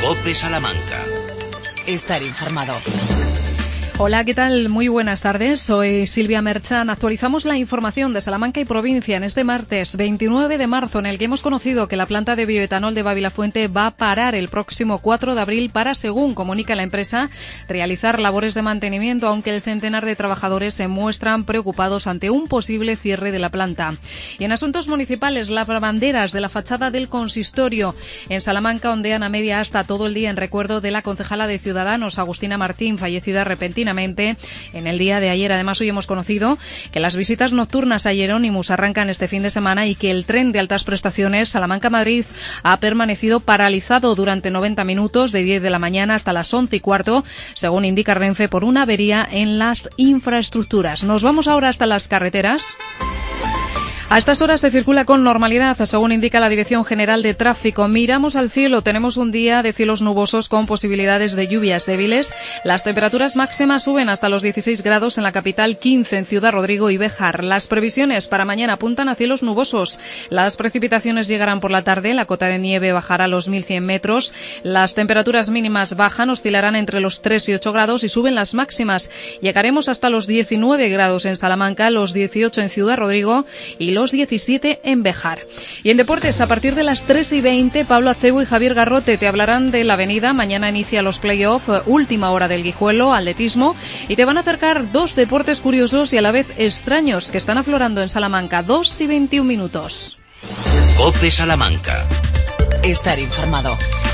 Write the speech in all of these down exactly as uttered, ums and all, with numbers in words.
COPE Salamanca. Estar informado. Hola, ¿qué tal? Muy buenas tardes. Soy Silvia Merchan. Actualizamos la información de Salamanca y provincia en este martes veintinueve de marzo, en el que hemos conocido que la planta de bioetanol de Babilafuente va a parar el próximo cuatro de abril para, según comunica la empresa, realizar labores de mantenimiento, aunque el centenar de trabajadores se muestran preocupados ante un posible cierre de la planta. Y en asuntos municipales, las banderas de la fachada del consistorio en Salamanca ondean a media asta todo el día en recuerdo de la concejala de Ciudadanos, Agustina Martín, fallecida repentinamente en el día de ayer. Además, hoy hemos conocido que las visitas nocturnas a Jerónimos arrancan este fin de semana y que el tren de altas prestaciones Salamanca-Madrid ha permanecido paralizado durante noventa minutos, de diez de la mañana hasta las once y cuarto, según indica Renfe, por una avería en las infraestructuras. Nos vamos ahora hasta las carreteras. A estas horas se circula con normalidad, según indica la Dirección General de Tráfico. Miramos al cielo, tenemos un día de cielos nubosos con posibilidades de lluvias débiles. Las temperaturas máximas suben hasta los dieciséis grados en la capital, quince en Ciudad Rodrigo y Béjar. Las previsiones para mañana apuntan a cielos nubosos. Las precipitaciones llegarán por la tarde, la cota de nieve bajará a los mil cien metros. Las temperaturas mínimas bajan, oscilarán entre los tres y ocho grados y suben las máximas. Llegaremos hasta los diecinueve grados en Salamanca, los dieciocho en Ciudad Rodrigo y los diecisiete en Béjar. Y en deportes, a partir de las tres y veinte, Pablo Acebo y Javier Garrote te hablarán de la avenida. Mañana inicia los play-off, última hora del Guijuelo, atletismo, y te van a acercar dos deportes curiosos y a la vez extraños que están aflorando en Salamanca. Dos y veintiún minutos. COPE Salamanca. Estar informado.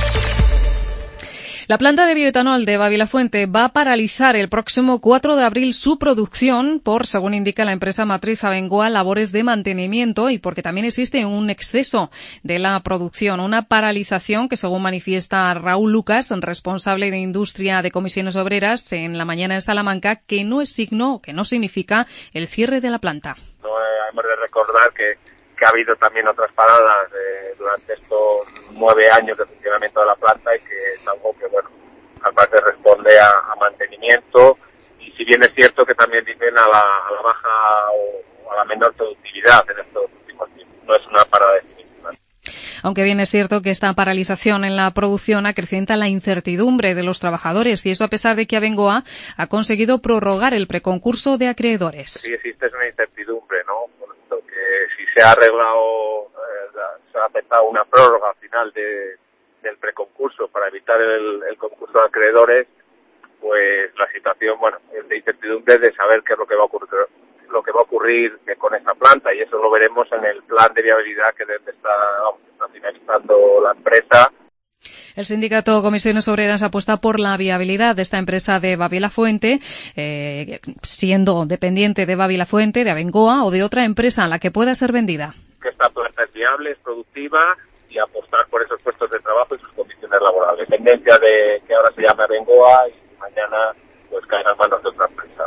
La planta de bioetanol de Babilafuente va a paralizar el próximo cuatro de abril su producción por, según indica la empresa matriz Abengoa, labores de mantenimiento y porque también existe un exceso de la producción. Una paralización que, según manifiesta Raúl Lucas, responsable de Industria de Comisiones Obreras en La Mañana en Salamanca, que no es signo, que no significa el cierre de la planta. No hemos de recordar que que ha habido también otras paradas eh, durante estos nueve años de funcionamiento de la planta y que es algo que, bueno, al parecer responde a, a mantenimiento, y si bien es cierto que también dicen a la, a la baja o a la menor productividad en estos últimos tiempos. No es una parada definitiva. Aunque bien es cierto que esta paralización en la producción acrecienta la incertidumbre de los trabajadores, y eso a pesar de que Abengoa ha conseguido prorrogar el preconcurso de acreedores. Sí existe una incertidumbre, ¿no? Si se ha arreglado, eh, se ha aceptado una prórroga al final de, del preconcurso para evitar el, el concurso de acreedores, pues la situación, bueno, es de incertidumbre de saber qué es lo que va a ocurrir, lo que va a ocurrir con esta planta, y eso lo veremos en el plan de viabilidad que desde está, vamos, está finalizando la empresa. El sindicato Comisiones Obreras apuesta por la viabilidad de esta empresa de Babilafuente, eh, siendo dependiente de Babilafuente, de Abengoa o de otra empresa a la que pueda ser vendida. Que esta planta es viable, es productiva, y apostar por esos puestos de trabajo y sus condiciones laborales. Dependencia de que ahora se llame Abengoa y mañana pues caerá en manos de otra empresa.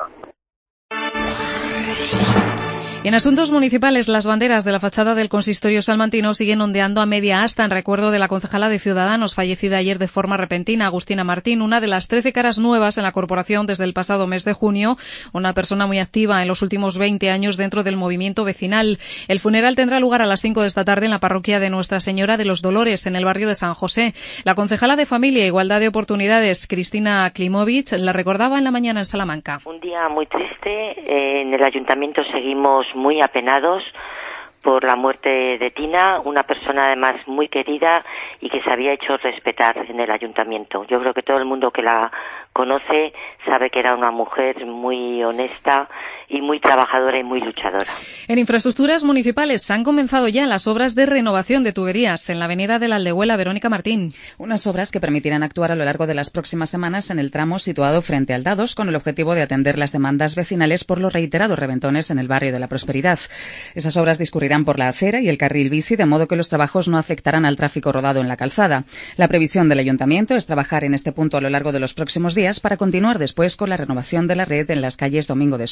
Y en asuntos municipales, las banderas de la fachada del consistorio salmantino siguen ondeando a media asta en recuerdo de la concejala de Ciudadanos, fallecida ayer de forma repentina, Agustina Martín, una de las trece caras nuevas en la corporación desde el pasado mes de junio, una persona muy activa en los últimos veinte años dentro del movimiento vecinal. El funeral tendrá lugar a las cinco de esta tarde en la parroquia de Nuestra Señora de los Dolores, en el barrio de San José. La concejala de Familia e Igualdad de Oportunidades, Cristina Klimovic, la recordaba en La Mañana en Salamanca. Un día muy triste. Eh, en el ayuntamiento seguimos muy apenados por la muerte de Tina, una persona además muy querida y que se había hecho respetar en el ayuntamiento. Yo creo que todo el mundo que la conoce sabe que era una mujer muy honesta y muy trabajadora y muy luchadora. En infraestructuras municipales han comenzado ya las obras de renovación de tuberías en la avenida de la Aldehuela. Verónica Martín. Unas obras que permitirán actuar a lo largo de las próximas semanas en el tramo situado frente al Dados, con el objetivo de atender las demandas vecinales por los reiterados reventones en el barrio de la Prosperidad. Esas obras discurrirán por la acera y el carril bici, de modo que los trabajos no afectarán al tráfico rodado en la calzada. La previsión del ayuntamiento es trabajar en este punto a lo largo de los próximos días para continuar después con la renovación de la red en las calles Domingo de Sotos,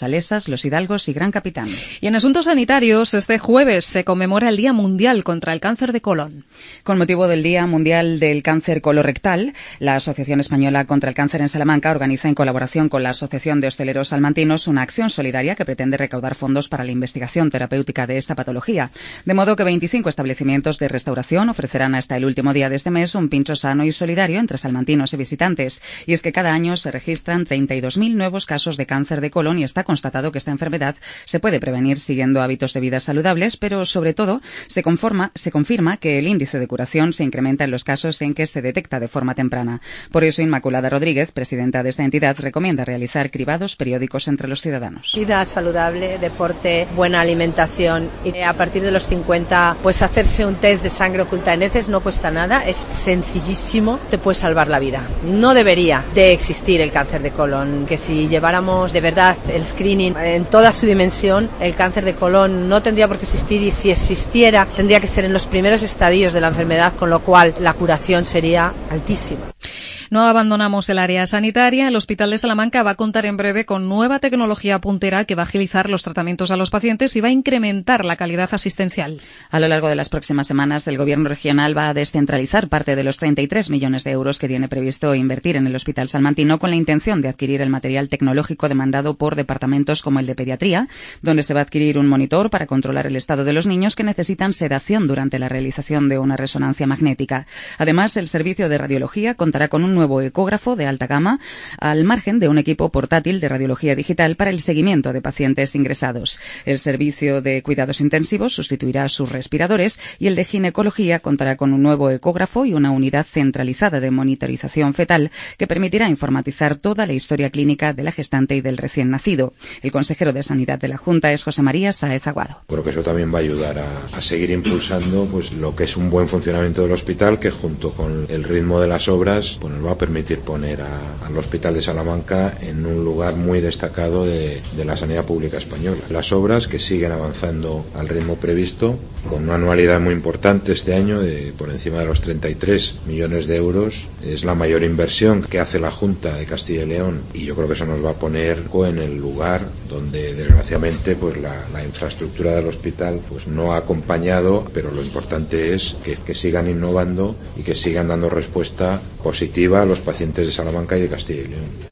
Salesas, Los Hidalgos y Gran Capitán. Y en asuntos sanitarios, este jueves se conmemora el Día Mundial contra el Cáncer de Colon. Con motivo del Día Mundial del Cáncer Colorectal, la Asociación Española contra el Cáncer en Salamanca organiza en colaboración con la Asociación de Hosteleros Salmantinos una acción solidaria que pretende recaudar fondos para la investigación terapéutica de esta patología. De modo que veinticinco establecimientos de restauración ofrecerán hasta el último día de este mes un pincho sano y solidario entre salmantinos y visitantes. Y es que cada año se registran treinta y dos mil nuevos casos de cáncer de colon y está constatado que esta enfermedad se puede prevenir siguiendo hábitos de vida saludables, pero sobre todo se, conforma, se confirma que el índice de curación se incrementa en los casos en que se detecta de forma temprana. Por eso Inmaculada Rodríguez, presidenta de esta entidad, recomienda realizar cribados periódicos entre los ciudadanos. Vida saludable, deporte, buena alimentación y a partir de los cincuenta pues hacerse un test de sangre oculta en heces no cuesta nada, es sencillísimo, te puede salvar la vida. No debería de existir el cáncer de colon, que si lleváramos de verdad el screening en toda su dimensión, el cáncer de colon no tendría por qué existir y si existiera tendría que ser en los primeros estadios de la enfermedad, con lo cual la curación sería altísima. No abandonamos el área sanitaria. El Hospital de Salamanca va a contar en breve con nueva tecnología puntera que va a agilizar los tratamientos a los pacientes y va a incrementar la calidad asistencial. A lo largo de las próximas semanas, el Gobierno regional va a descentralizar parte de los treinta y tres millones de euros que tiene previsto invertir en el Hospital Salmantino con la intención de adquirir el material tecnológico demandado por departamentos como el de Pediatría, donde se va a adquirir un monitor para controlar el estado de los niños que necesitan sedación durante la realización de una resonancia magnética. Además, el servicio de radiología contará con un nuevo ecógrafo de alta gama, al margen de un equipo portátil de radiología digital para el seguimiento de pacientes ingresados. El servicio de cuidados intensivos sustituirá sus respiradores y el de ginecología contará con un nuevo ecógrafo y una unidad centralizada de monitorización fetal que permitirá informatizar toda la historia clínica de la gestante y del recién nacido. El consejero de Sanidad de la Junta es José María Sáez Aguado. Creo que eso también va a ayudar a, a seguir impulsando pues lo que es un buen funcionamiento del hospital, que junto con el ritmo de las obras pues nos va a permitir poner a, al Hospital de Salamanca en un lugar muy destacado de, de la sanidad pública española. Las obras que siguen avanzando al ritmo previsto, con una anualidad muy importante este año de por encima de los treinta y tres millones de euros, es la mayor inversión que hace la Junta de Castilla y León y yo creo que eso nos va a poner en el lugar donde desgraciadamente pues la, la infraestructura del hospital pues no ha acompañado, pero lo importante es que, que sigan innovando y que sigan dando respuesta positiva a los pacientes de Salamanca y de Castilla y León.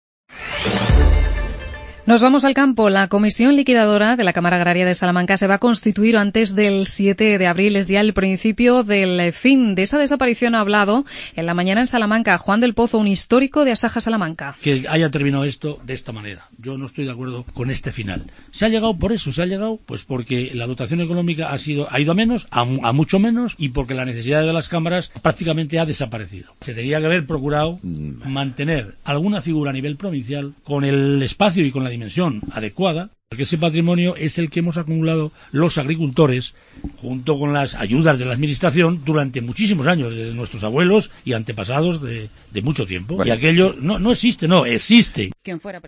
Nos vamos al campo. La Comisión Liquidadora de la Cámara Agraria de Salamanca se va a constituir antes del siete de abril. Es ya el principio del fin de esa desaparición. Ha hablado en la mañana en Salamanca Juan del Pozo, un histórico de Asaja Salamanca. Que haya terminado esto de esta manera. Yo no estoy de acuerdo con este final. Se ha llegado por eso, se ha llegado pues porque la dotación económica ha sido ha ido a menos, a, a mucho menos, y porque la necesidad de las cámaras prácticamente ha desaparecido. Se tendría que haber procurado mantener alguna figura a nivel provincial con el espacio y con la dimensión adecuada, porque ese patrimonio es el que hemos acumulado los agricultores junto con las ayudas de la administración durante muchísimos años, de nuestros abuelos y antepasados de, de mucho tiempo. Bueno. Y aquello no, no existe, no, existe. ¿Quién fuera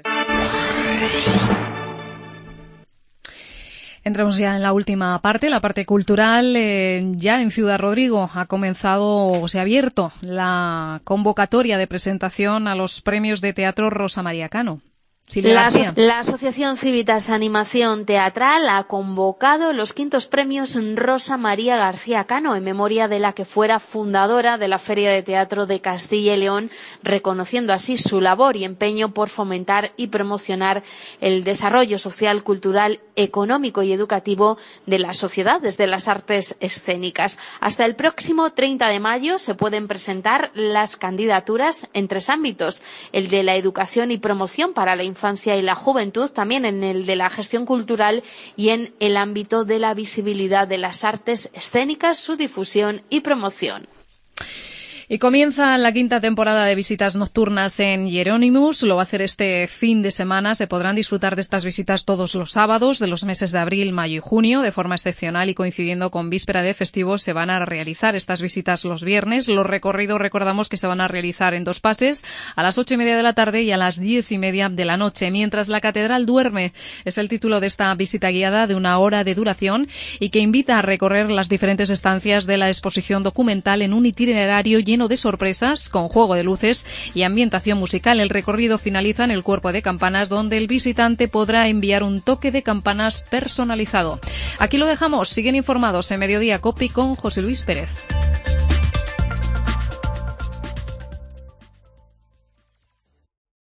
Entramos ya en la última parte, la parte cultural. Eh, ya en Ciudad Rodrigo ha comenzado, se ha abierto la convocatoria de presentación a los premios de teatro Rosa María Cano. La, la Asociación Civitas Animación Teatral ha convocado los quintos premios Rosa María García Cano, en memoria de la que fuera fundadora de la Feria de Teatro de Castilla y León, reconociendo así su labor y empeño por fomentar y promocionar el desarrollo social, cultural, económico y educativo de la sociedad desde las artes escénicas. Hasta el próximo treinta de mayo se pueden presentar las candidaturas en tres ámbitos: el de la educación y promoción para la infancia infancia y la juventud, también en el de la gestión cultural y en el ámbito de la visibilidad de las artes escénicas, su difusión y promoción. Y comienza la quinta temporada de visitas nocturnas en Hieronymus. Lo va a hacer este fin de semana. Se podrán disfrutar de estas visitas todos los sábados de los meses de abril, mayo y junio. De forma excepcional y coincidiendo con víspera de festivos, se van a realizar estas visitas los viernes. Los recorridos, recordamos que se van a realizar en dos pases, a las ocho y media de la tarde y a las diez y media de la noche. Mientras la catedral duerme, es el título de esta visita guiada de una hora de duración y que invita a recorrer las diferentes estancias de la exposición documental en un itinerario lleno lleno de sorpresas, con juego de luces y ambientación musical. El recorrido finaliza en el Cuerpo de Campanas, donde el visitante podrá enviar un toque de campanas personalizado. Aquí lo dejamos. Siguen informados en Mediodía Copi con José Luis Pérez.